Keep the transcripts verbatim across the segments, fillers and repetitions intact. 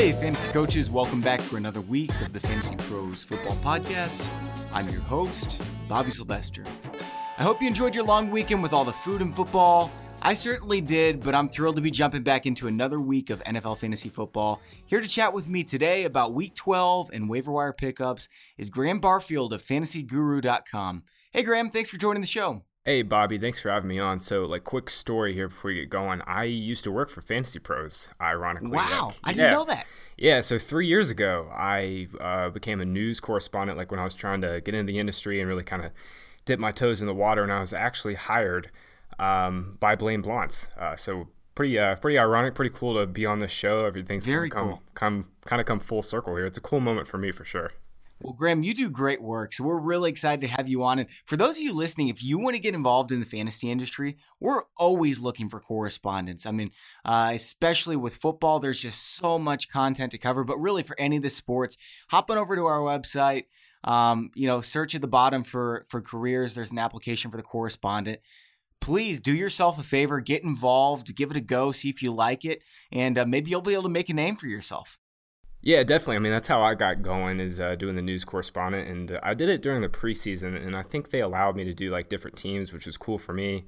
Hey, fantasy coaches, welcome back for another week of the Fantasy Pros Football Podcast. I'm your host, Bobby Sylvester. I hope you enjoyed your long weekend with all the food and football. I certainly did, but I'm thrilled to be jumping back into another week of N F L fantasy football. Here to chat with me today about week twelve and waiver wire pickups is Graham Barfield of fantasy guru dot com. Hey, Graham, thanks for joining the show. Hey, Bobby, thanks for having me on. So, like, quick story here before we get going. I used to work for Fantasy Pros, ironically. Wow, like, I didn't yeah. know that. Yeah, so three years ago, I uh, became a news correspondent, like when I was trying to get into the industry and really kind of dip my toes in the water, and I was actually hired um, by Blaine Blance. Uh, so pretty uh, pretty ironic, pretty cool to be on this show. Everything's Very come, cool. come, kind of come full circle here. It's a cool moment for me, for sure. Well, Graham, you do great work, so we're really excited to have you on. And for those of you listening, if you want to get involved in the fantasy industry, we're always looking for correspondents. I mean, uh, especially with football, there's just so much content to cover. But really, for any of the sports, hop on over to our website. Um, you know, search at the bottom for for careers. There's an application for the correspondent. Please do yourself a favor, get involved, give it a go, see if you like it, and uh, maybe you'll be able to make a name for yourself. Yeah, definitely. I mean, that's how I got going, is uh, doing the news correspondent. And uh, I did it during the preseason, and I think they allowed me to do like different teams, which was cool for me.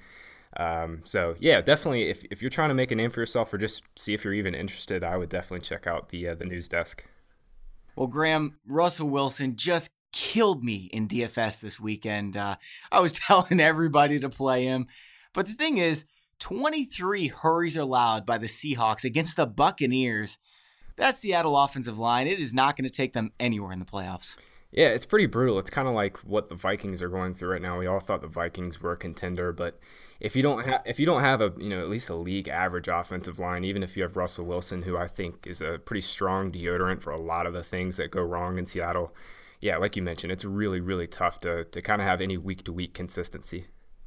Um, so, yeah, definitely, if if you're trying to make a name for yourself or just see if you're even interested, I would definitely check out the uh, the news desk. Well, Graham, Russell Wilson just killed me in D F S this weekend. Uh, I was telling everybody to play him. But the thing is, twenty-three hurries are allowed by the Seahawks against the Buccaneers. That Seattle offensive line, it is not going to take them anywhere in the playoffs. Yeah, it's pretty brutal. It's kind of like what the Vikings are going through right now. We all thought the Vikings were a contender, but if you don't have if you don't have a you know at least a league average offensive line, even if you have Russell Wilson, who I think is a pretty strong deodorant for a lot of the things that go wrong in Seattle, yeah, like you mentioned, it's really really tough to to kind of have any week to week consistency.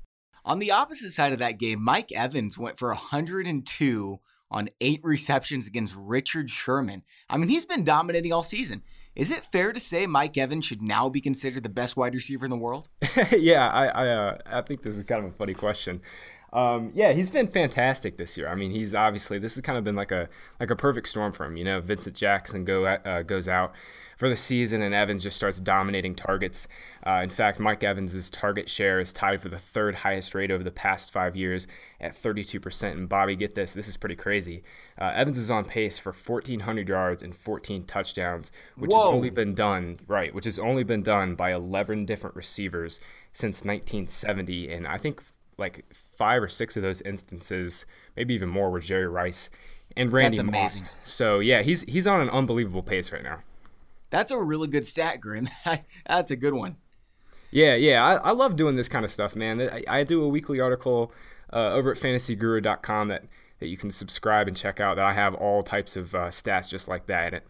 On the opposite side of that game, Mike Evans went for one hundred two on eight receptions against Richard Sherman. I mean, he's been dominating all season. Is it fair to say Mike Evans should now be considered the best wide receiver in the world? yeah, I I, uh, I think this is kind of a funny question. Um, yeah, he's been fantastic this year. I mean, he's obviously, this has kind of been like a like a perfect storm for him. You know, Vincent Jackson go uh, goes out for the season, and Evans just starts dominating targets. Uh, in fact, Mike Evans' target share is tied for the third highest rate over the past five years at thirty-two percent. And Bobby, get this, this is pretty crazy. Uh, Evans is on pace for fourteen hundred yards and fourteen touchdowns, which Whoa. has only been done, right, which has only been done by eleven different receivers since nineteen seventy. And I think like five or six of those instances, maybe even more, were Jerry Rice and Randy That's Moss. amazing. So, yeah, he's he's on an unbelievable pace right now. That's a really good stat, Grim. That's a good one. Yeah, yeah, I, I love doing this kind of stuff, man. I, I do a weekly article uh, over at fantasy guru dot com that, that you can subscribe and check out, that I have all types of uh, stats just like that in it.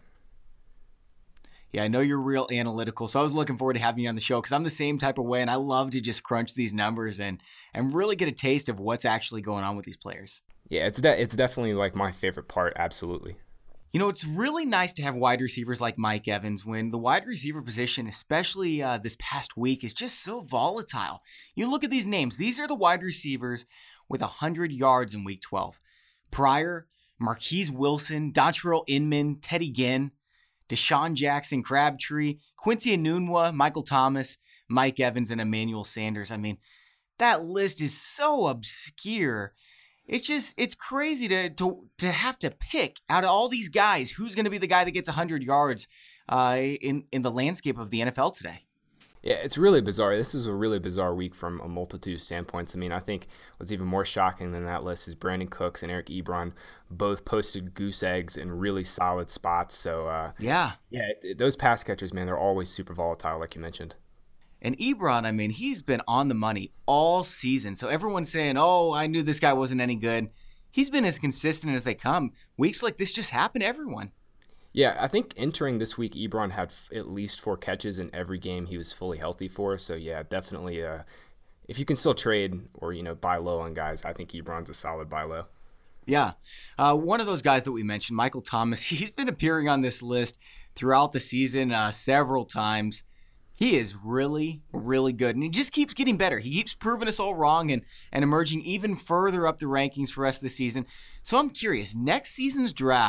Yeah, I know you're real analytical, so I was looking forward to having you on the show because I'm the same type of way, and I love to just crunch these numbers and and really get a taste of what's actually going on with these players. Yeah, it's de- it's definitely like my favorite part, absolutely. You know, it's really nice to have wide receivers like Mike Evans when the wide receiver position, especially uh, this past week, is just so volatile. You look at these names. These are the wide receivers with one hundred yards in week twelve. Pryor, Marquise Wilson, Dontrell Inman, Teddy Ginn, Deshaun Jackson, Crabtree, Quincy Enunwa, Michael Thomas, Mike Evans, and Emmanuel Sanders. I mean, that list is so obscure. It's just, it's crazy to to to have to pick out of all these guys who's going to be the guy that gets one hundred yards uh, in, in the landscape of the N F L today. Yeah, it's really bizarre. This is a really bizarre week from a multitude of standpoints. I mean, I think what's even more shocking than that list is Brandon Cooks and Eric Ebron both posted goose eggs in really solid spots. So, uh, yeah. Yeah, it, those pass catchers, man, they're always super volatile, like you mentioned. And Ebron, I mean, he's been on the money all season. So everyone's saying, oh, I knew this guy wasn't any good. He's been as consistent as they come. Weeks like this just happen to everyone. Yeah, I think entering this week, Ebron had f- at least four catches in every game he was fully healthy for. So, yeah, definitely, uh, if you can still trade or, you know, buy low on guys, I think Ebron's a solid buy low. Yeah. Uh, one of those guys that we mentioned, Michael Thomas, he's been appearing on this list throughout the season uh, several times. He is really, really good, and he just keeps getting better. He keeps proving us all wrong and, and emerging even further up the rankings for the rest of the season. So I'm curious, next season's draft,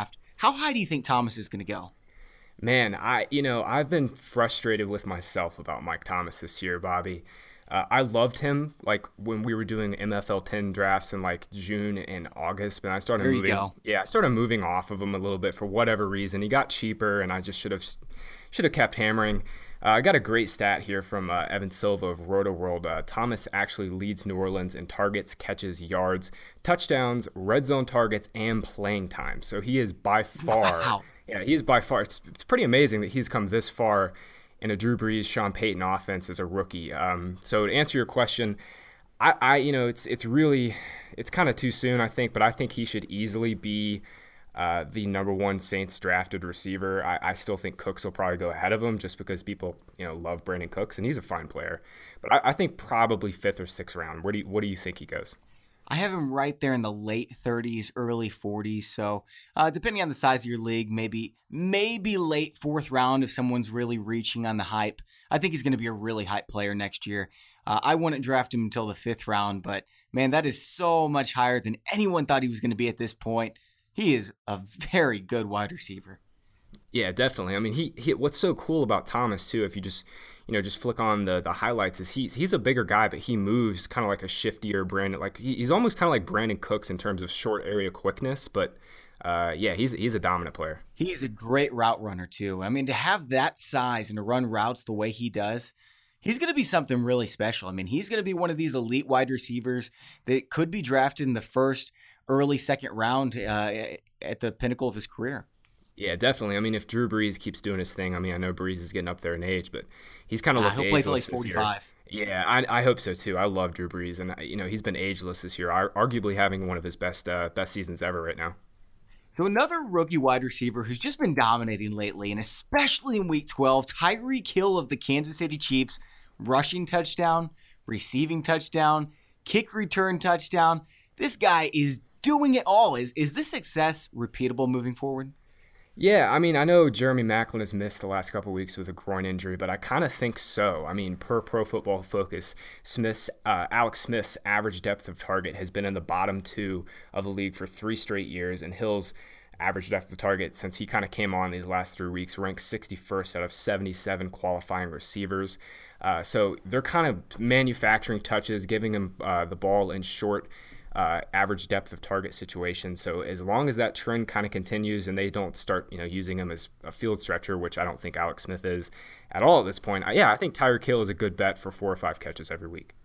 How high do you think Thomas is going to go? Man, I you know I've been frustrated with myself about Mike Thomas this year, Bobby. Uh, I loved him like when we were doing M F L ten drafts in like June and August, but I started There you moving. go. Yeah, I started moving off of him a little bit for whatever reason. He got cheaper, and I just should have should have kept hammering. Uh, I got a great stat here from uh, Evan Silva of Roto World. Uh, Thomas actually leads New Orleans in targets, catches, yards, touchdowns, red zone targets, and playing time. So he is by far. Wow. Yeah, he is by far. It's, it's pretty amazing that he's come this far in a Drew Brees, Sean Payton offense as a rookie. Um, so to answer your question, I, I you know, it's it's really, it's kind of too soon, I think, but I think he should easily be uh, the number one Saints drafted receiver. I, I still think Cooks will probably go ahead of him just because people, you know, love Brandon Cooks, and he's a fine player. But I, I think probably fifth or sixth round. Where do you, what do you think he goes? I have him right there in the late thirties, early forties. So uh, depending on the size of your league, maybe maybe late fourth round if someone's really reaching on the hype. I think he's going to be a really hype player next year. Uh, I wouldn't draft him until the fifth round, but man, that is so much higher than anyone thought he was going to be at this point. He is a very good wide receiver. Yeah, definitely. I mean, he, he what's so cool about Thomas too, if you just you know just flick on the the highlights, is he's he's a bigger guy, but he moves kind of like a shiftier Brandon. Like he, he's almost kind of like Brandon Cooks in terms of short area quickness. But uh, yeah, he's he's a dominant player. He's a great route runner too. I mean, to have that size and to run routes the way he does, he's going to be something really special. I mean, he's going to be one of these elite wide receivers that could be drafted in the first, early second round uh, at the pinnacle of his career. Yeah, definitely. I mean, if Drew Brees keeps doing his thing, I mean, I know Brees is getting up there in age, but he's kind of Uh, looked he'll play till ageless he's this year. forty-five. Yeah, I, I hope so too. I love Drew Brees, and you know he's been ageless this year, ar- arguably having one of his best uh, best seasons ever right now. So another rookie wide receiver who's just been dominating lately, and especially in Week twelve, Tyreek Hill of the Kansas City Chiefs, rushing touchdown, receiving touchdown, kick return touchdown. This guy is doing it all. Is is this success repeatable moving forward? Yeah, I mean, I know Jeremy Maclin has missed the last couple of weeks with a groin injury, but I kind of think so. I mean, per Pro Football Focus, Smith's uh, Alex Smith's average depth of target has been in the bottom two of the league for three straight years, and Hill's average depth of target since he kind of came on these last three weeks ranks sixty-first out of seventy-seven qualifying receivers. Uh, so they're kind of manufacturing touches, giving him uh, the ball in short Uh, average depth of target situation. So as long as that trend kind of continues and they don't start, you know, using him as a field stretcher, which I don't think Alex Smith is at all at this point. I, yeah, I think Tyreek Hill is a good bet for four or five catches every week.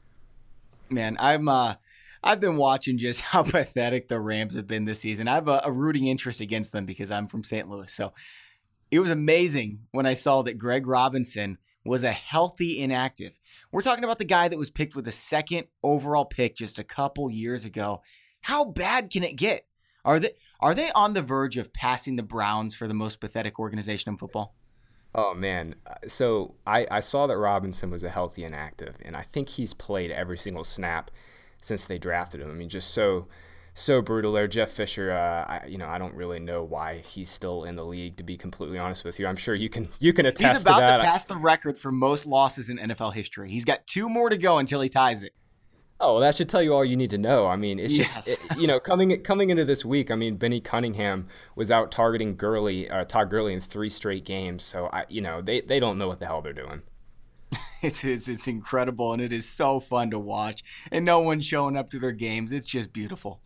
Man, I'm uh, I've been watching just how pathetic the Rams have been this season. I have a, a rooting interest against them because I'm from Saint Louis. So it was amazing when I saw that Greg Robinson was a healthy inactive. We're talking about the guy that was picked with the second overall pick just a couple years ago. How bad can it get? Are they are they on the verge of passing the Browns for the most pathetic organization in football? Oh, man. So I, I saw that Robinson was a healthy inactive, and I think he's played every single snap since they drafted him. I mean, just so so brutal there. Jeff Fisher, uh, I, you know, I don't really know why he's still in the league, to be completely honest with you. I'm sure you can you can attest He's about to that. to pass the record for most losses in N F L history. He's got two more to go until he ties it. Oh, well, that should tell you all you need to know. I mean, it's Yes. just, it, you know, coming coming into this week, I mean, Benny Cunningham was out targeting Gurley, uh, Todd Gurley in three straight games. So, I, you know, they, they don't know what the hell they're doing. It's, it's it's incredible, and it is so fun to watch. And no one's showing up to their games. It's just beautiful.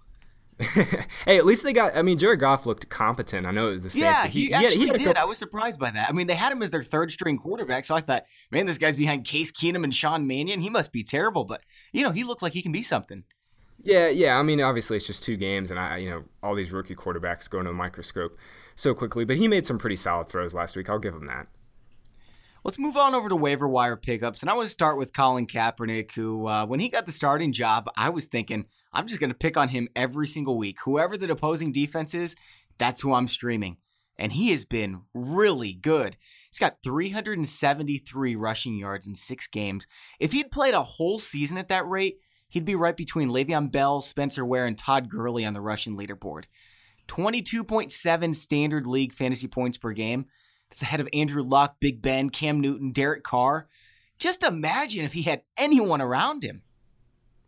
Hey, at least they got, I mean, Jared Goff looked competent. I know it was the Saints. Yeah, but he, he, had- actually had a did. couple- I was surprised by that. I mean, they had him as their third string quarterback, so I thought, man, this guy's behind Case Keenum and Sean Mannion. He must be terrible, but, you know, he looks like he can be something. Yeah, yeah. I mean, obviously it's just two games, and I, you know, all these rookie quarterbacks go into a microscope so quickly. But he made some pretty solid throws last week. I'll give him that. Let's move on over to waiver wire pickups, and I want to start with Colin Kaepernick, who, uh, when he got the starting job, I was thinking, I'm just going to pick on him every single week. Whoever the opposing defense is, that's who I'm streaming. And he has been really good. He's got three hundred seventy-three rushing yards in six games. If he'd played a whole season at that rate, he'd be right between Le'Veon Bell, Spencer Ware, and Todd Gurley on the rushing leaderboard. twenty-two point seven standard league fantasy points per game. That's ahead of Andrew Luck, Big Ben, Cam Newton, Derek Carr. Just imagine if he had anyone around him.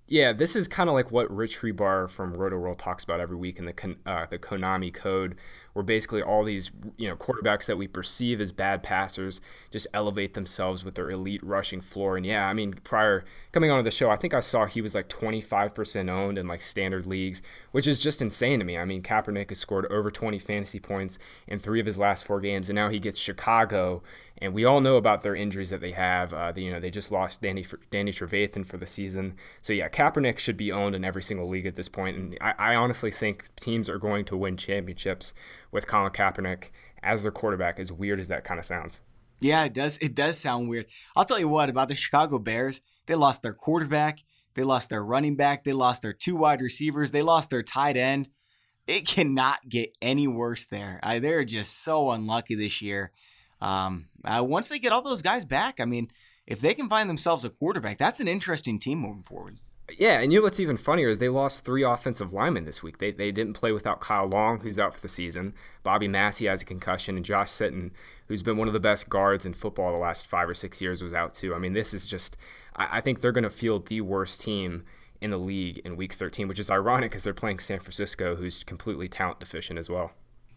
Yeah, this is kind of like what Rich Hribar from Roto-World talks about every week in the Kon- uh, the Konami code, where basically all these you know quarterbacks that we perceive as bad passers just elevate themselves with their elite rushing floor. And yeah, I mean, prior coming onto the show, I think I saw he was like twenty-five percent owned in like standard leagues, which is just insane to me. I mean, Kaepernick has scored over twenty fantasy points in three of his last four games, and now he gets Chicago. And we all know about their injuries that they have. Uh, the, you know, they just lost Danny Danny Trevathan for the season. So yeah, Kaepernick should be owned in every single league at this point. And I, I honestly think teams are going to win championships with Colin Kaepernick as their quarterback, as weird as that kind of sounds. Yeah, it does. It does sound weird. I'll tell you what about the Chicago Bears. They lost their quarterback. They lost their running back. They lost their two wide receivers. They lost their tight end. It cannot get any worse there. I, they're just so unlucky this year. Um, uh, once they get all those guys back, I mean, if they can find themselves a quarterback, that's an interesting team moving forward. Yeah, and you know what's even funnier is they lost three offensive linemen this week. They they didn't play without Kyle Long, who's out for the season. Bobby Massey has a concussion, and Josh Sitton, who's been one of the best guards in football the last five or six years, was out too. I mean, this is just – I think they're going to field the worst team in the league in Week thirteen, which is ironic because they're playing San Francisco, who's completely talent deficient as well.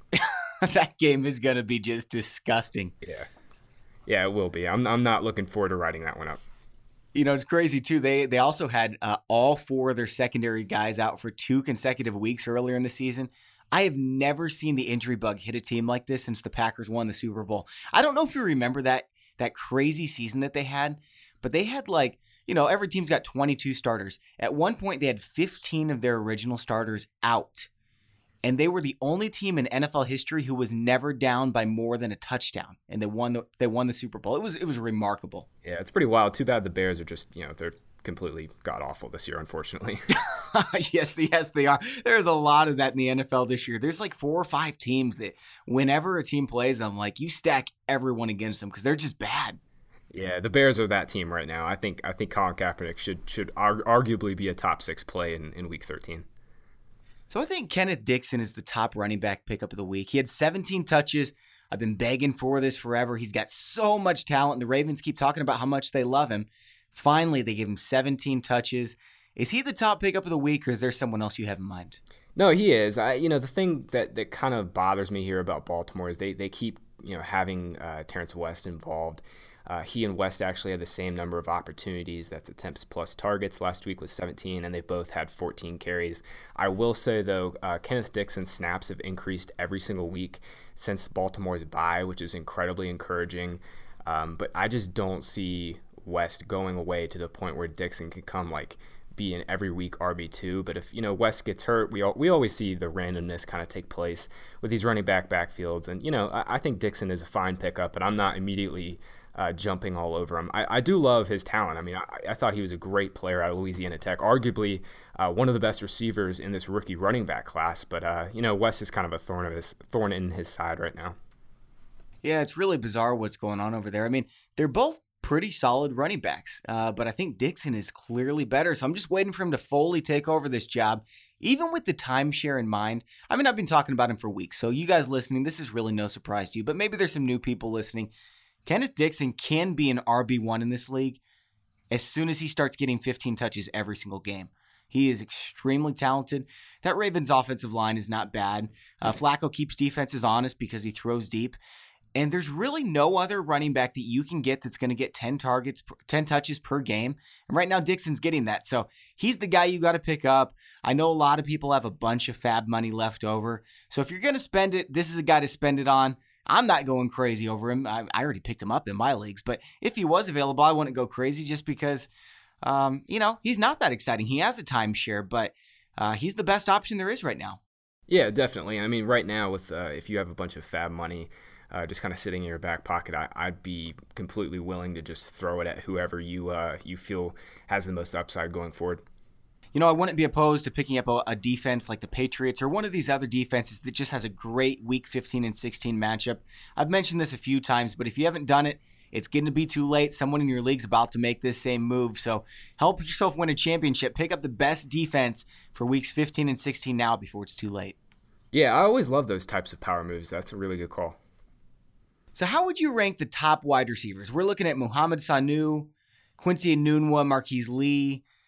That game is going to be just disgusting. Yeah. Yeah, it will be. I'm I'm not looking forward to writing that one up. You know, it's crazy, too. They they also had uh, all four of their secondary guys out for two consecutive weeks earlier in the season. I have never seen the injury bug hit a team like this since the Packers won the Super Bowl. I don't know if you remember that that crazy season that they had, but they had like, you know, every team's got twenty-two starters. At one point, they had fifteen of their original starters out. And they were the only team in N F L history who was never down by more than a touchdown, and they won the they won the Super Bowl. It was it was remarkable. Yeah, it's pretty wild. Too bad the Bears are just you know they're completely god awful this year, unfortunately. yes, yes, they are. There's a lot of that in the N F L this year. There's like four or five teams that whenever a team plays them, like you stack everyone against them because they're just bad. Yeah, the Bears are that team right now. I think I think Colin Kaepernick should should arguably be a top six play in, in Week thirteen. So I think Kenneth Dixon is the top running back pickup of the week. He had seventeen touches. I've been begging for this forever. He's got so much talent. The Ravens keep talking about how much they love him. Finally, they gave him seventeen touches. Is he the top pickup of the week, or is there someone else you have in mind? No, he is. I, you know, the thing that, that kind of bothers me here about Baltimore is they, they keep, you know, having uh, Terrence West involved. Uh, he and West actually had the same number of opportunities. That's attempts plus targets. Last week was seventeen, and they both had fourteen carries. I will say, though, uh, Kenneth Dixon's snaps have increased every single week since Baltimore's bye, which is incredibly encouraging. Um, but I just don't see West going away to the point where Dixon can come, like, be an every week R B two. But if, you know, West gets hurt, we all, we always see the randomness kind of take place with these running back backfields. And, you know, I, I think Dixon is a fine pickup, but I'm not immediately – Uh, jumping all over him. I, I do love his talent. I mean, I, I thought he was a great player out of Louisiana Tech, arguably uh, one of the best receivers in this rookie running back class. But, uh, you know, West is kind of a thorn, of his, thorn in his side right now. Yeah, it's really bizarre what's going on over there. I mean, they're both pretty solid running backs, uh, but I think Dixon is clearly better. So I'm just waiting for him to fully take over this job, even with the timeshare in mind. I mean, I've been talking about him for weeks, so you guys listening, this is really no surprise to you, but maybe there's some new people listening. Kenneth Dixon can be an R B one in this league as soon as he starts getting fifteen touches every single game. He is extremely talented. That Ravens offensive line is not bad. Uh, Flacco keeps defenses honest because he throws deep. And there's really no other running back that you can get that's going to get ten targets, ten touches per game. And right now, Dixon's getting that. So he's the guy you got to pick up. I know a lot of people have a bunch of fab money left over. So if you're going to spend it, this is a guy to spend it on. I'm not going crazy over him. I, I already picked him up in my leagues. But if he was available, I wouldn't go crazy just because, um, you know, he's not that exciting. He has a timeshare, but uh, he's the best option there is right now. Yeah, definitely. I mean, right now, with uh, if you have a bunch of fab money, Uh, just kind of sitting in your back pocket, I, I'd be completely willing to just throw it at whoever you uh, you feel has the most upside going forward. You know, I wouldn't be opposed to picking up a, a defense like the Patriots or one of these other defenses that just has a great Week fifteen and sixteen matchup. I've mentioned this a few times, but if you haven't done it, it's getting to be too late. Someone in your league's about to make this same move. So help yourself win a championship. Pick up the best defense for Weeks fifteen and sixteen now before it's too late. Yeah, I always love those types of power moves. That's a really good call. So how would you rank the top wide receivers? We're looking at Mohamed Sanu, Quincy Enunwa, Marquise Lee.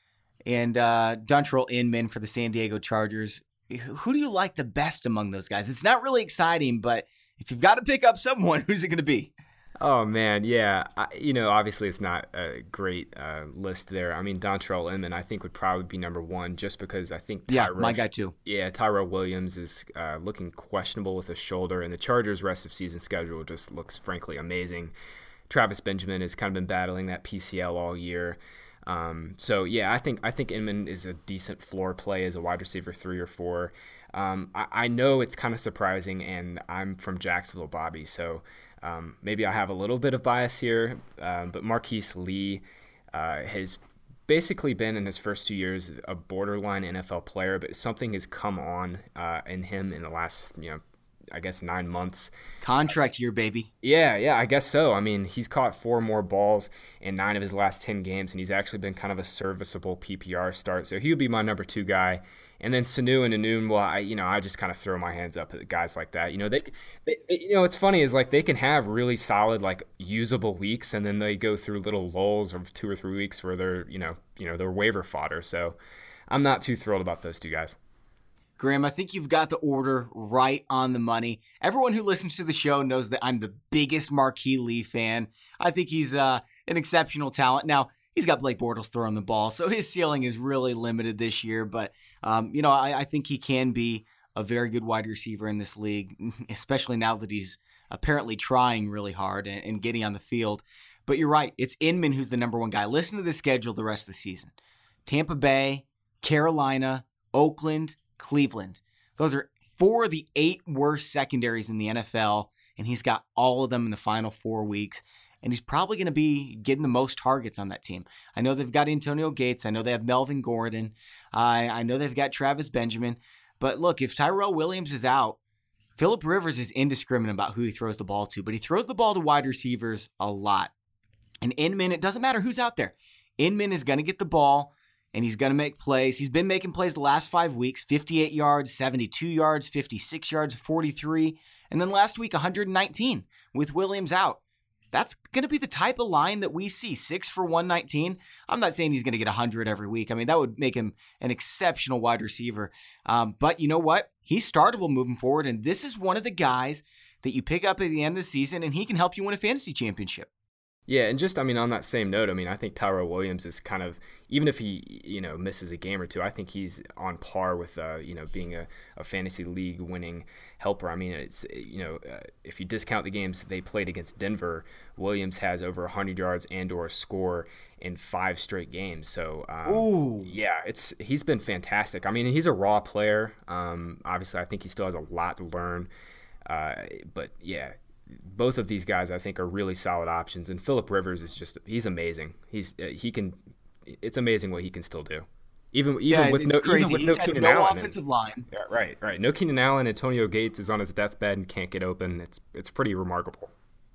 and uh, Dontrell Inman for the San Diego Chargers. Who do you like the best among those guys? It's not really exciting, but if you've got to pick up someone, who's it going to be? Oh, man, yeah. I, you know, obviously it's not a great uh, list there. I mean, Dontrell Inman, I think, would probably be number one just because I think Tyrell, yeah, my guy too. Yeah, Tyrell Williams is uh, looking questionable with his shoulder, and the Chargers' rest of season schedule just looks, frankly, amazing. Travis Benjamin has kind of been battling that P C L all year. Um, so, yeah, I think I think Inman is a decent floor play as a wide receiver three or four. Um, I, I know it's kind of surprising, and I'm from Jacksonville, Bobby, so um, maybe I have a little bit of bias here, um, but Marquise Lee uh, has basically been in his first two years a borderline N F L player, but something has come on uh, in him in the last, you know, I guess nine months. Contract year, baby. Yeah, yeah, I guess so. I mean, he's caught four more balls in nine of his last ten games, and he's actually been kind of a serviceable P P R start. So he would be my number two guy. And then Sanu and Anun, well, I, you know, I just kind of throw my hands up at guys like that. You know, they, they, you know, what's funny is like they can have really solid, like usable weeks, and then they go through little lulls of two or three weeks where they're, you know, you know, they're waiver fodder. So I'm not too thrilled about those two guys. Graham, I think you've got the order right on the money. Everyone who listens to the show knows that I'm the biggest Marquise Lee fan. I think he's uh, an exceptional talent. Now, he's got Blake Bortles throwing the ball, so his ceiling is really limited this year. But, um, you know, I, I think he can be a very good wide receiver in this league, especially now that he's apparently trying really hard and, and getting on the field. But you're right. It's Inman who's the number one guy. Listen to the schedule the rest of the season. Tampa Bay, Carolina, Oakland, Cleveland. Those are four of the eight worst secondaries in the N F L, and he's got all of them in the final four weeks. And he's probably going to be getting the most targets on that team. I know they've got Antonio Gates. I know they have Melvin Gordon. I, I know they've got Travis Benjamin. But look, if Tyrell Williams is out, Phillip Rivers is indiscriminate about who he throws the ball to, but he throws the ball to wide receivers a lot. And Inman, it doesn't matter who's out there. Inman is going to get the ball, and he's going to make plays. He's been making plays the last five weeks, fifty-eight yards, seventy-two yards, fifty-six yards, forty-three, and then last week one hundred nineteen with Williams out. That's going to be the type of line that we see, six for one nineteen. I'm not saying he's going to get one hundred every week. I mean, that would make him an exceptional wide receiver. Um, but you know what? He's startable moving forward, and this is one of the guys that you pick up at the end of the season, and he can help you win a fantasy championship. Yeah, and just, I mean, on that same note, I mean, I think Tyrell Williams is kind of, even if he, you know, misses a game or two, I think he's on par with, uh, you know, being a, a fantasy league winning helper. I mean, it's, you know, uh, if you discount the games they played against Denver, Williams has over one hundred yards and or a score in five straight games. So, um, Ooh. yeah, it's he's been fantastic. I mean, he's a raw player. Um, obviously, I think he still has a lot to learn. Uh, but, yeah. Both of these guys, I think, are really solid options, and Phillip Rivers is just—he's amazing. He's uh, he can, it's amazing what he can still do, even even yeah, with it's no crazy. even with He's no had Keenan no Allen. offensive and, line. Yeah, right, right. No Keenan Allen. Antonio Gates is on his deathbed and can't get open. It's it's pretty remarkable.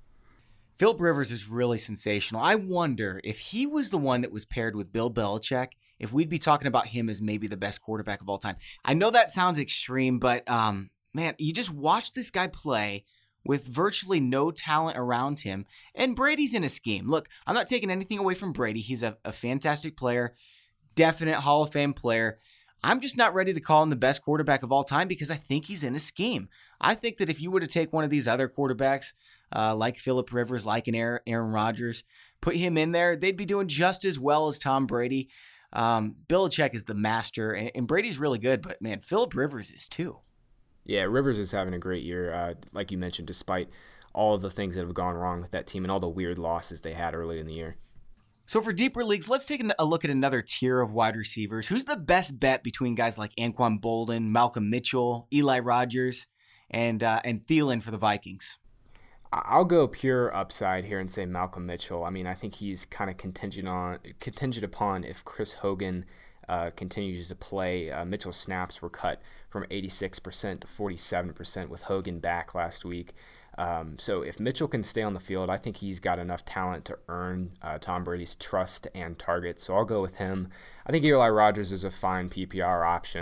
Phillip Rivers is really sensational. I wonder if he was the one that was paired with Bill Belichick, if we'd be talking about him as maybe the best quarterback of all time. I know that sounds extreme, but um, man, you just watch this guy play with virtually no talent around him, and Brady's in a scheme. Look, I'm not taking anything away from Brady. He's a, a fantastic player, definite Hall of Fame player. I'm just not ready to call him the best quarterback of all time because I think he's in a scheme. I think that if you were to take one of these other quarterbacks, uh, like Phillip Rivers, like an Aaron, Aaron Rodgers, put him in there, they'd be doing just as well as Tom Brady. Um, Belichick is the master, and, and Brady's really good, but man, Phillip Rivers is too. Yeah, Rivers is having a great year, uh, like you mentioned, despite all of the things that have gone wrong with that team and all the weird losses they had early in the year. So for deeper leagues, let's take a look at another tier of wide receivers. Who's the best bet between guys like Anquan Boldin, Malcolm Mitchell, Eli Rogers, and uh, and Thielen for the Vikings? I'll go pure upside here and say Malcolm Mitchell. I mean, I think he's kind of contingent on contingent upon if Chris Hogan uh, continues to play. Uh, Mitchell's snaps were cut from eighty-six percent to forty-seven percent with Hogan back last week. Um, so if Mitchell can stay on the field, I think he's got enough talent to earn uh, Tom Brady's trust and targets. So I'll go with him. I think Eli Rogers is a fine P P R option.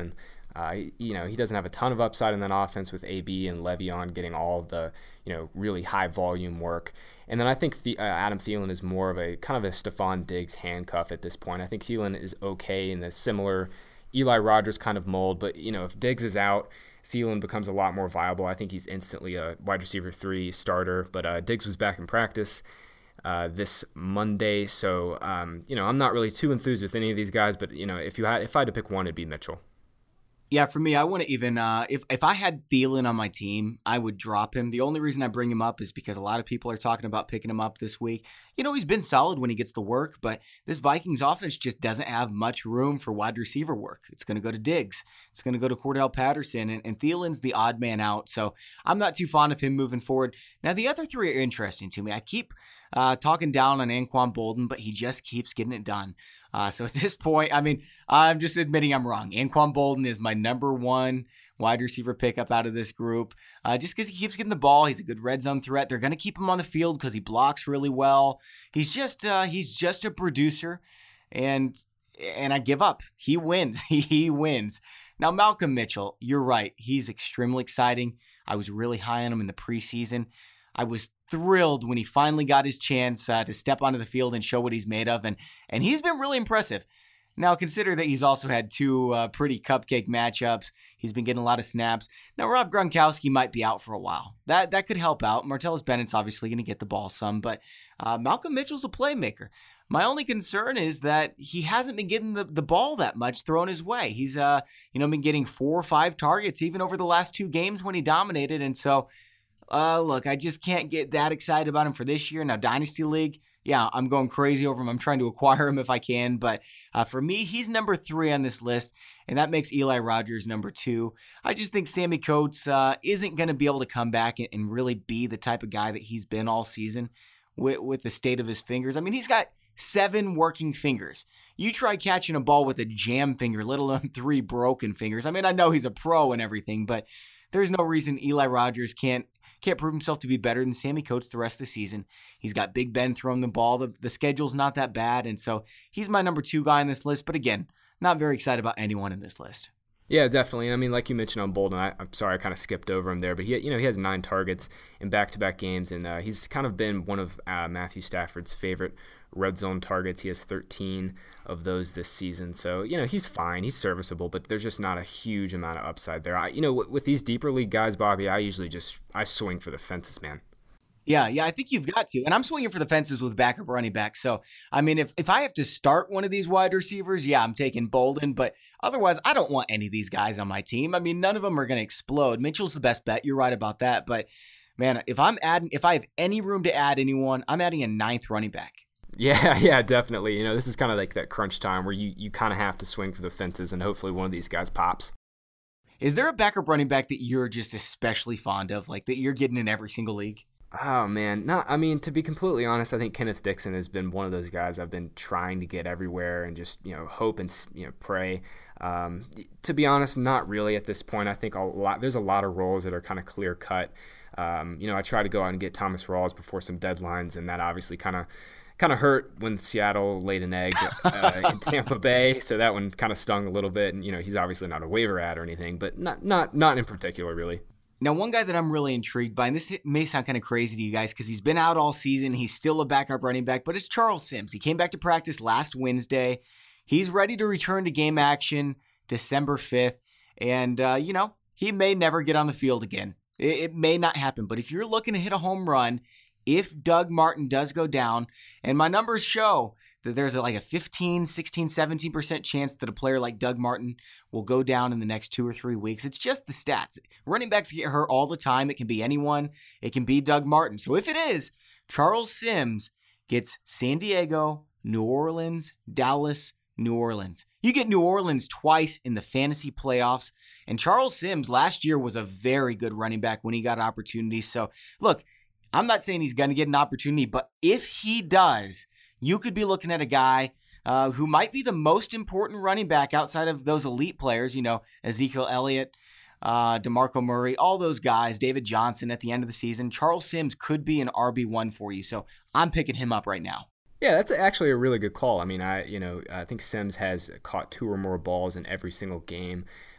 Uh, you know, he doesn't have a ton of upside in that offense with A B and Le'Veon getting all of the, you know, really high volume work. And then I think the, uh, Adam Thielen is more of a kind of a Stephon Diggs handcuff at this point. I think Thielen is okay in the similar Eli Rogers kind of mold, but, you know, if Diggs is out, Thielen becomes a lot more viable. I think he's instantly a wide receiver three starter, but uh, Diggs was back in practice uh, this Monday, so, um, you know, I'm not really too enthused with any of these guys, but, you know, if you had, if I had to pick one, it'd be Mitchell. Yeah, for me, I wouldn't even, uh, if, if I had Thielen on my team, I would drop him. The only reason I bring him up is because a lot of people are talking about picking him up this week. You know, he's been solid when he gets the work, but this Vikings offense just doesn't have much room for wide receiver work. It's going to go to Diggs. It's going to go to Cordell Patterson, and, and Thielen's the odd man out, so I'm not too fond of him moving forward. Now, the other three are interesting to me. I keep uh, talking down on Anquan Boldin, but he just keeps getting it done. Uh, so at this point, I mean, I'm just admitting I'm wrong. Anquan Boldin is my number one wide receiver pickup out of this group, uh, just because he keeps getting the ball. He's a good red zone threat. They're going to keep him on the field because he blocks really well. He's just uh, he's just a producer, and and I give up. He wins. he wins. Now, Malcolm Mitchell, you're right. He's extremely exciting. I was really high on him in the preseason. I was thrilled when he finally got his chance uh, to step onto the field and show what he's made of, and and he's been really impressive. Now, consider that he's also had two uh, pretty cupcake matchups. He's been getting a lot of snaps. Now, Rob Gronkowski might be out for a while. That that could help out. Martellus Bennett's obviously going to get the ball some, but uh, Malcolm Mitchell's a playmaker. My only concern is that he hasn't been getting the, the ball that much thrown his way. He's uh you know been getting four or five targets even over the last two games when he dominated, and so Uh, look, I just can't get that excited about him for this year. Now, Dynasty League, yeah, I'm going crazy over him. I'm trying to acquire him if I can. But uh, for me, he's number three on this list, and that makes Eli Rogers number two. I just think Sammy Coates uh, isn't going to be able to come back and, and really be the type of guy that he's been all season with, with the state of his fingers. I mean, he's got seven working fingers. You try catching a ball with a jam finger, let alone three broken fingers. I mean, I know he's a pro and everything, but there's no reason Eli Rogers can't Can't prove himself to be better than Sammy Coates the rest of the season. He's got Big Ben throwing the ball. The, the schedule's not that bad, and so he's my number two guy on this list. But again, not very excited about anyone in this list. Yeah, definitely. I mean, like you mentioned on Boldin, I, I'm sorry I kind of skipped over him there, but he, you know, he has nine targets in back-to-back games, and uh, he's kind of been one of uh, Matthew Stafford's favorite red zone targets. He has thirteen of those this season, so you know he's fine, he's serviceable, but there's just not a huge amount of upside there. I, you know, with, with these deeper league guys, Bobby, I usually just I swing for the fences, man. Yeah, yeah, I think you've got to. And I'm swinging for the fences with backup running back. So, I mean, if, if I have to start one of these wide receivers, yeah, I'm taking Boldin. But otherwise, I don't want any of these guys on my team. I mean, none of them are going to explode. Mitchell's the best bet. You're right about that. But, man, if I'm adding, if I have any room to add anyone, I'm adding a ninth running back. Yeah, yeah, definitely. You know, this is kind of like that crunch time where you, you kind of have to swing for the fences, and hopefully one of these guys pops. Is there a backup running back that you're just especially fond of, like that you're getting in every single league? Oh, man. No, I mean, to be completely honest, I think Kenneth Dixon has been one of those guys I've been trying to get everywhere and just, you know, hope and, you know, pray. Um, to be honest, not really at this point. I think a lot, there's a lot of roles that are kind of clear cut. Um, you know, I tried to go out and get Thomas Rawls before some deadlines, and that obviously kind of kind of hurt when Seattle laid an egg uh, in Tampa Bay. So that one kind of stung a little bit. And, you know, he's obviously not a waiver ad or anything, but not not not in particular, really. Now, one guy that I'm really intrigued by, and this may sound kind of crazy to you guys because he's been out all season. He's still a backup running back, but it's Charles Sims. He came back to practice last Wednesday. He's ready to return to game action December fifth. And, uh, you know, he may never get on the field again. It, it may not happen. But if you're looking to hit a home run, if Doug Martin does go down, and my numbers show that there's a, like a fifteen, sixteen, seventeen percent chance that a player like Doug Martin will go down in the next two or three weeks. It's just the stats. Running backs get hurt all the time. It can be anyone. It can be Doug Martin. So if it is, Charles Sims gets San Diego, New Orleans, Dallas, New Orleans. You get New Orleans twice in the fantasy playoffs. And Charles Sims last year was a very good running back when he got opportunities. So look, I'm not saying he's going to get an opportunity, but if he does, you could be looking at a guy uh, who might be the most important running back outside of those elite players, you know, Ezekiel Elliott, uh, DeMarco Murray, all those guys, David Johnson at the end of the season. Charles Sims could be an R B one for you, so I'm picking him up right now. Yeah, that's actually a really good call. I mean, I you know I think Sims has caught two or more balls in every single game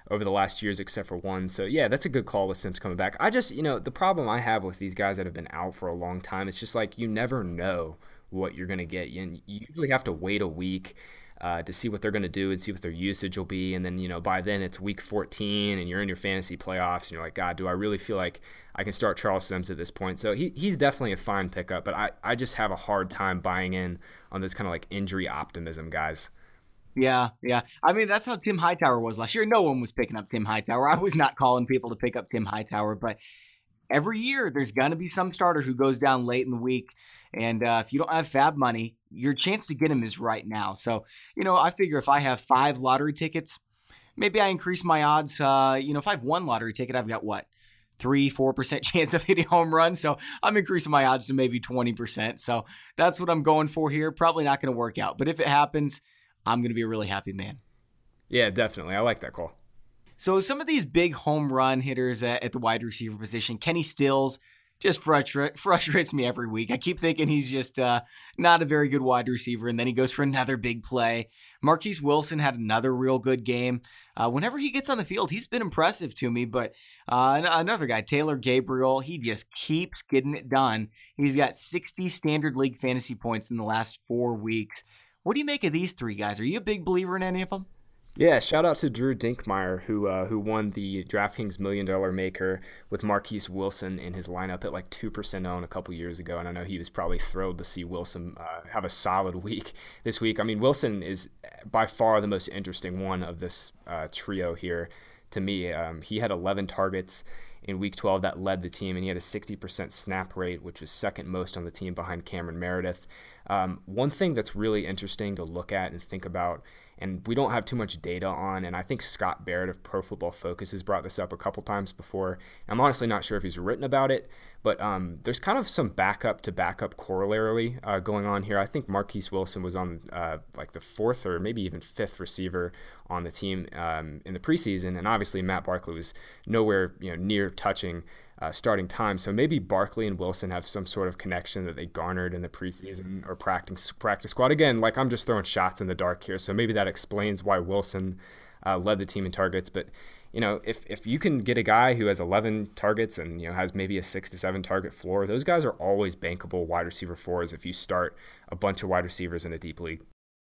over the last years except for one. So, yeah, that's a good call with Sims coming back. I just, you know, the problem I have with these guys that have been out for a long time, it's just like you never know what you're going to get. You, you usually have to wait a week uh, to see what they're going to do and see what their usage will be. And then, you know, by then it's week fourteen and you're in your fantasy playoffs and you're like, God, do I really feel like I can start Charles Sims at this point? So he he's definitely a fine pickup, but I, I just have a hard time buying in on this kind of like injury optimism, guys. Yeah, yeah. I mean, that's how Tim Hightower was last year. No one was picking up Tim Hightower. I was not calling people to pick up Tim Hightower, but every year there's going to be some starter who goes down late in the week. And uh, if you don't have fab money, your chance to get him is right now. So, you know, I figure if I have five lottery tickets, maybe I increase my odds. Uh, you know, if I have one lottery ticket, I've got what? Three, four percent chance of hitting home run. So I'm increasing my odds to maybe twenty percent. So that's what I'm going for here. Probably not going to work out. But if it happens, I'm going to be a really happy man. Yeah, definitely. I like that call. So some of these big home run hitters at, at the wide receiver position, Kenny Stills just frustra- frustrates me every week. I keep thinking he's just uh, not a very good wide receiver, and then he goes for another big play. Marquise Wilson had another real good game. Uh, whenever he gets on the field, he's been impressive to me, but uh, another guy, Taylor Gabriel, he just keeps getting it done. He's got sixty standard league fantasy points in the last four weeks. What do you make of these three guys? Are you a big believer in any of them? Yeah, shout out to Drew Dinkmeyer, who uh, who won the DraftKings Million Dollar Maker with Marquise Wilson in his lineup at like two percent owned a couple years ago. And I know he was probably thrilled to see Wilson uh, have a solid week this week. I mean, Wilson is by far the most interesting one of this uh, trio here to me. Um, he had eleven targets in week twelve that led the team, and he had a sixty percent snap rate, which was second most on the team behind Cameron Meredith. Um, one thing that's really interesting to look at and think about, and we don't have too much data on, and I think Scott Barrett of Pro Football Focus has brought this up a couple times before. I'm honestly not sure if he's written about it, but um, there's kind of some backup to backup corollary uh, going on here. I think Marquise Wilson was on uh, like the fourth or maybe even fifth receiver on the team um, in the preseason, and obviously Matt Barkley was nowhere you know near touching Uh, starting time. So maybe Barkley and Wilson have some sort of connection that they garnered in the preseason or practice practice squad. Again, like I'm just throwing shots in the dark here. So maybe that explains why Wilson uh, led the team in targets. But, you know, if, if you can get a guy who has eleven targets and, you know, has maybe a six to seven target floor, those guys are always bankable wide receiver fours if you start a bunch of wide receivers in a deep league.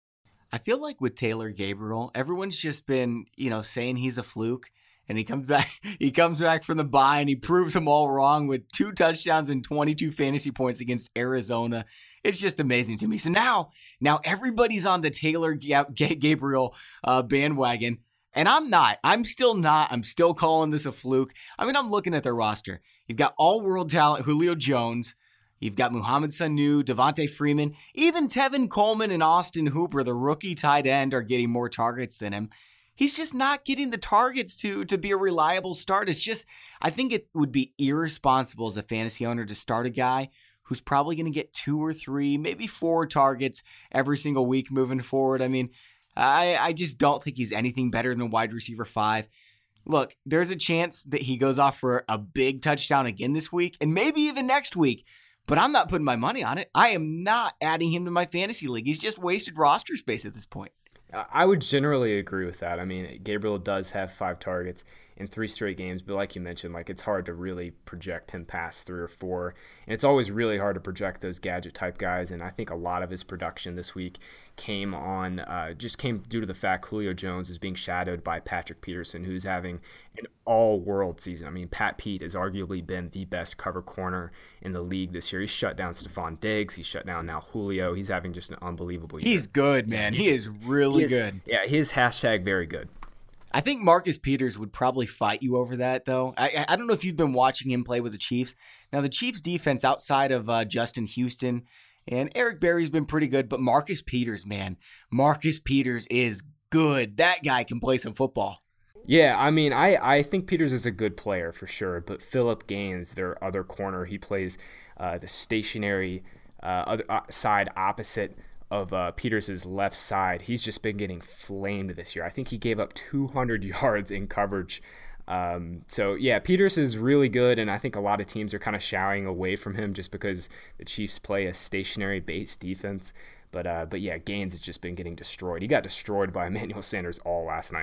I feel like with Taylor Gabriel, everyone's just been, you know, saying he's a fluke. And he comes back he comes back from the bye and he proves them all wrong with two touchdowns and twenty-two fantasy points against Arizona. It's just amazing to me. So now, now everybody's on the Taylor Gabriel uh, bandwagon. And I'm not. I'm still not. I'm still calling this a fluke. I mean, I'm looking at their roster. You've got all-world talent, Julio Jones. You've got Mohamed Sanu, Devontae Freeman. Even Tevin Coleman and Austin Hooper, the rookie tight end, are getting more targets than him. He's just not getting the targets to, to be a reliable start. It's just, I think it would be irresponsible as a fantasy owner to start a guy who's probably going to get two or three, maybe four targets every single week moving forward. I mean, I, I just don't think he's anything better than wide receiver five. Look, there's a chance that he goes off for a big touchdown again this week and maybe even next week, but I'm not putting my money on it. I am not adding him to my fantasy league. He's just wasted roster space at this point. I would generally agree with that. I mean, Gabriel does have five targets in three straight games, but like you mentioned, like it's hard to really project him past three or four, and it's always really hard to project those gadget type guys. And I think a lot of his production this week came on uh, just came due to the fact Julio Jones is being shadowed by Patrick Peterson, who's having an all-world season. I mean, Pat Pete has arguably been the best cover corner in the league this year. He's shut down Stephon Diggs. He's shut down now Julio. He's having just an unbelievable year. He's good, man. Yeah, he is really he is, good. Yeah, his hashtag very good. I think Marcus Peters would probably fight you over that, though. I, I don't know if you've been watching him play with the Chiefs. Now, the Chiefs' defense outside of uh, Justin Houston and Eric Berry's been pretty good, but Marcus Peters, man, Marcus Peters is good. That guy can play some football. Yeah, I mean, I, I think Peters is a good player for sure, but Phillip Gaines, their other corner, he plays uh, the stationary uh, other, uh, side opposite of uh, Peters' left side. He's just been getting flamed this year. I think he gave up two hundred yards in coverage. Um, so, yeah, Peters is really good, and I think a lot of teams are kind of shying away from him just because the Chiefs play a stationary-based defense. But, uh, but yeah, Gaines has just been getting destroyed. He got destroyed by Emmanuel Sanders all last night.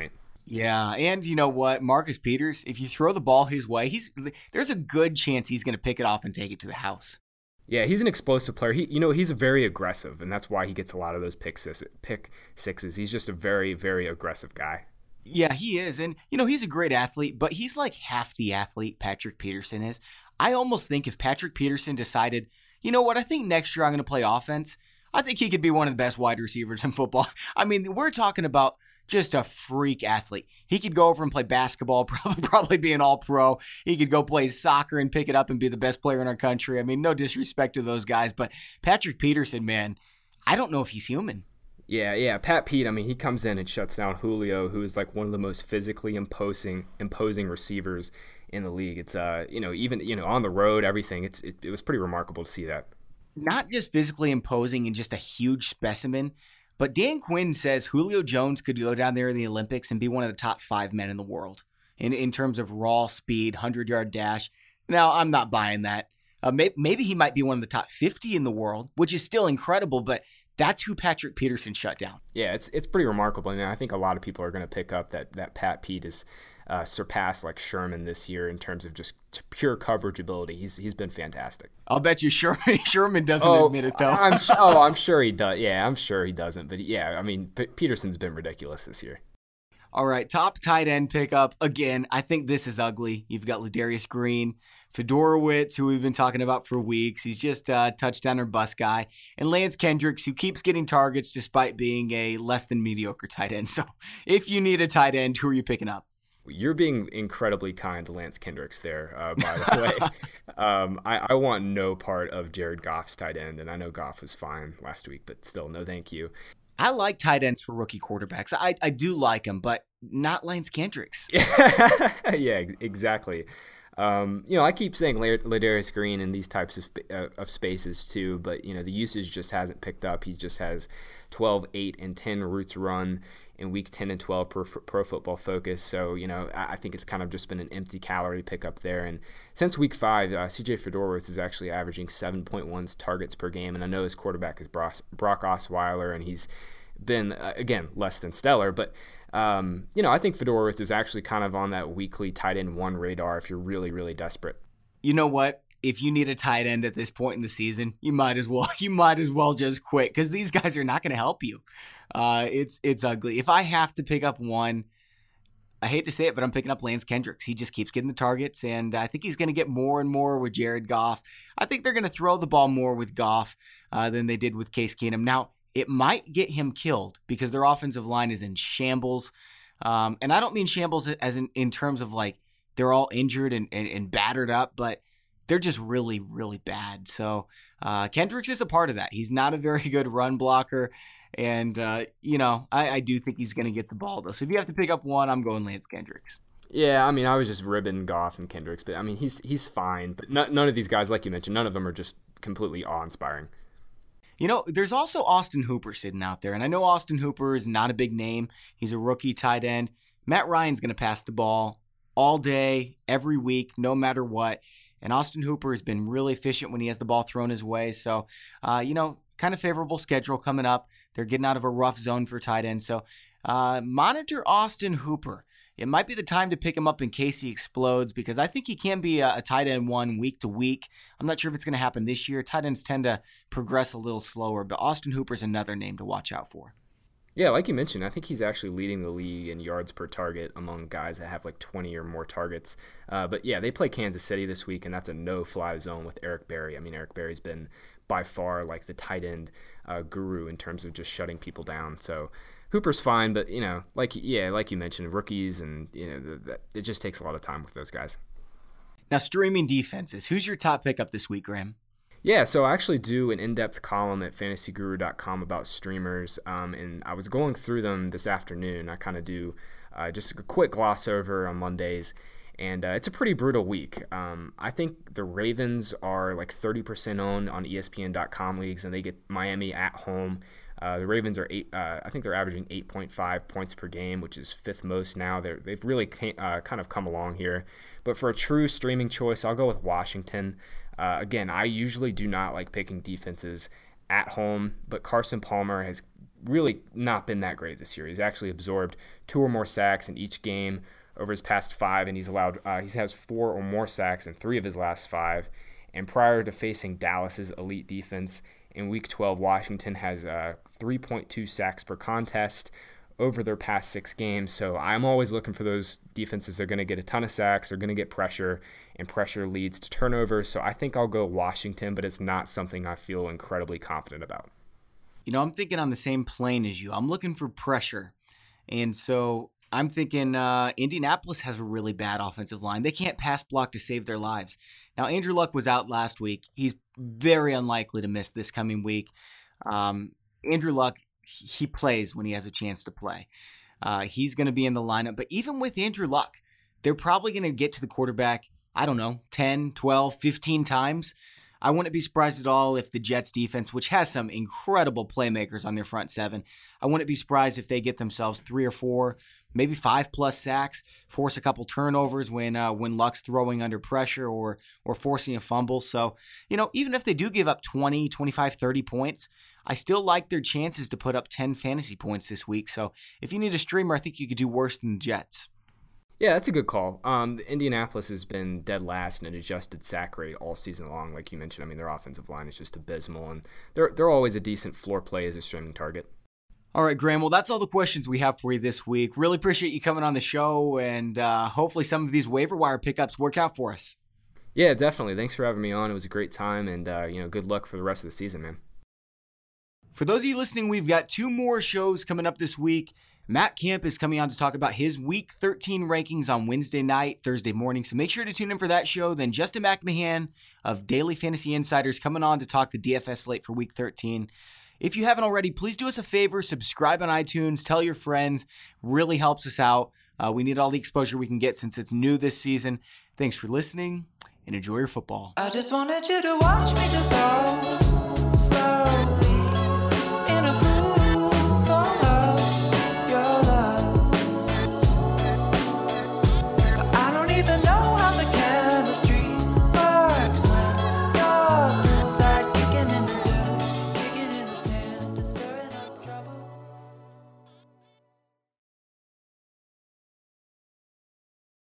Yeah, and you know what? Marcus Peters, if you throw the ball his way, he's there's a good chance he's going to pick it off and take it to the house. Yeah, he's an explosive player. He, you know, he's very aggressive, and that's why he gets a lot of those pick six, pick sixes. He's just a very, very aggressive guy. Yeah, he is. And, you know, he's a great athlete, but he's like half the athlete Patrick Peterson is. I almost think if Patrick Peterson decided, you know what, I think next year I'm going to play offense, I think he could be one of the best wide receivers in football. I mean, we're talking about just a freak athlete. He could go over and play basketball, probably, probably be an all-pro. He could go play soccer and pick it up and be the best player in our country. I mean, no disrespect to those guys, but Patrick Peterson, man, I don't know if he's human. Yeah, yeah. Pat Pete, I mean, he comes in and shuts down Julio, who is like one of the most physically imposing imposing receivers in the league. It's uh, you know, even you know, on the road, everything. It's it, it was pretty remarkable to see that. Not just physically imposing and just a huge specimen, but Dan Quinn says Julio Jones could go down there in the Olympics and be one of the top five men in the world in in terms of raw speed, hundred-yard dash. Now, I'm not buying that. Uh, may, maybe he might be one of the top fifty in the world, which is still incredible, but that's who Patrick Peterson shut down. Yeah, it's it's pretty remarkable, and I think a lot of people are going to pick up that that Pat Pete has uh, surpassed like Sherman this year in terms of just pure coverage ability. He's he's been fantastic. I'll bet you Sherman Sherman doesn't oh, admit it though. I'm oh I'm sure he does. Yeah, I'm sure he doesn't. But yeah, I mean P- Peterson's been ridiculous this year. All right, top tight end pickup. Again, I think this is ugly. You've got Ladarius Green, Fedorowicz, who we've been talking about for weeks. He's just a touchdown or bust guy. And Lance Kendricks, who keeps getting targets despite being a less than mediocre tight end. So if you need a tight end, who are you picking up? You're being incredibly kind to Lance Kendricks there, uh, by the way. um, I, I want no part of Jared Goff's tight end, and I know Goff was fine last week, but still, no thank you. I like tight ends for rookie quarterbacks. I, I do like them, but not Lance Kendricks. Yeah, exactly. Um, you know, I keep saying Ladarius Green in these types of uh, of spaces too, but you know the usage just hasn't picked up. He just has twelve, eight, and ten routes run in week ten and twelve per Pro Football Focus. So you know, I think it's kind of just been an empty calorie pickup there. And since week five, uh, C J Fedorowicz is actually averaging seven point one targets per game, and I know his quarterback is Brock, Brock Osweiler, and he's been uh, again less than stellar, but. Um, you know, I think Fedorowicz is actually kind of on that weekly tight end one radar if you're really, really desperate. You know what? If you need a tight end at this point in the season, you might as well you might as well just quit because these guys are not going to help you. Uh, it's it's ugly. If I have to pick up one, I hate to say it, but I'm picking up Lance Kendricks. He just keeps getting the targets, and I think he's going to get more and more with Jared Goff. I think they're going to throw the ball more with Goff uh, than they did with Case Keenum. Now, it might get him killed because their offensive line is in shambles. Um, and I don't mean shambles as in, in terms of like they're all injured and, and, and battered up, but they're just really, really bad. So uh, Kendricks is a part of that. He's not a very good run blocker. And, uh, you know, I, I do think he's going to get the ball, though. So if you have to pick up one, I'm going Lance Kendricks. Yeah, I mean, I was just ribbing Goff and Kendricks, but I mean, he's he's fine. But no, none of these guys, like you mentioned, none of them are just completely awe-inspiring. You know, there's also Austin Hooper sitting out there, and I know Austin Hooper is not a big name. He's a rookie tight end. Matt Ryan's going to pass the ball all day, every week, no matter what. And Austin Hooper has been really efficient when he has the ball thrown his way. So, uh, you know, kind of favorable schedule coming up. They're getting out of a rough zone for tight ends. So, uh, monitor Austin Hooper. It might be the time to pick him up in case he explodes because I think he can be a, a tight end one week to week. I'm not sure if it's going to happen this year. Tight ends tend to progress a little slower, but Austin Hooper's another name to watch out for. Yeah, like you mentioned, I think he's actually leading the league in yards per target among guys that have like twenty or more targets. Uh, but yeah, they play Kansas City this week, and that's a no-fly zone with Eric Berry. I mean, Eric Berry's been by far like the tight end uh, guru in terms of just shutting people down. So Hooper's fine, but you know, like yeah, like you mentioned, rookies, and you know, the, the, it just takes a lot of time with those guys. Now, streaming defenses. Who's your top pickup this week, Graham? Yeah, so I actually do an in-depth column at fantasy guru dot com about streamers, um, and I was going through them this afternoon. I kind of do uh, just a quick gloss over on Mondays, and uh, it's a pretty brutal week. Um, I think the Ravens are like thirty percent owned on E S P N dot com leagues, and they get Miami at home. Uh, the Ravens are eight. Uh, I think they're averaging eight point five points per game, which is fifth most now. They're, they've really came, uh, kind of come along here. But for a true streaming choice, I'll go with Washington. Uh, again, I usually do not like picking defenses at home, but Carson Palmer has really not been that great this year. He's actually absorbed two or more sacks in each game over his past five, and he's allowed uh, he has four or more sacks in three of his last five. And prior to facing Dallas's elite defense in Week twelve, Washington has uh, three point two sacks per contest over their past six games. So I'm always looking for those defenses that are going to get a ton of sacks, they're going to get pressure, and pressure leads to turnovers. So I think I'll go Washington, but it's not something I feel incredibly confident about. You know, I'm thinking on the same plane as you. I'm looking for pressure. And so I'm thinking uh, Indianapolis has a really bad offensive line. They can't pass block to save their lives. Now, Andrew Luck was out last week. He's very unlikely to miss this coming week. Um, Andrew Luck, he plays when he has a chance to play. Uh, he's going to be in the lineup. But even with Andrew Luck, they're probably going to get to the quarterback, I don't know, ten, twelve, fifteen times. I wouldn't be surprised at all if the Jets defense, which has some incredible playmakers on their front seven, I wouldn't be surprised if they get themselves three or four, maybe five plus sacks, force a couple turnovers when uh, when Luck's throwing under pressure or or forcing a fumble. So, you know, even if they do give up twenty, twenty-five, thirty points, I still like their chances to put up ten fantasy points this week. So if you need a streamer, I think you could do worse than the Jets. Yeah, that's a good call. Um, Indianapolis has been dead last in an adjusted sack rate all season long, like you mentioned. I mean, their offensive line is just abysmal, and they're they're always a decent floor play as a streaming target. All right, Graham. Well, that's all the questions we have for you this week. Really appreciate you coming on the show, and uh, hopefully some of these waiver wire pickups work out for us. Yeah, definitely. Thanks for having me on. It was a great time, and uh, you know, good luck for the rest of the season, man. For those of you listening, we've got two more shows coming up this week. Matt Camp is coming on to talk about his Week thirteen rankings on Wednesday night, Thursday morning, so make sure to tune in for that show. Then Justin McMahon of Daily Fantasy Insiders coming on to talk the D F S slate for Week thirteen. If you haven't already, please do us a favor, subscribe on iTunes, tell your friends, really helps us out. Uh, we need all the exposure we can get since it's new this season. Thanks for listening, and enjoy your football. I just wanted you to watch me dissolve.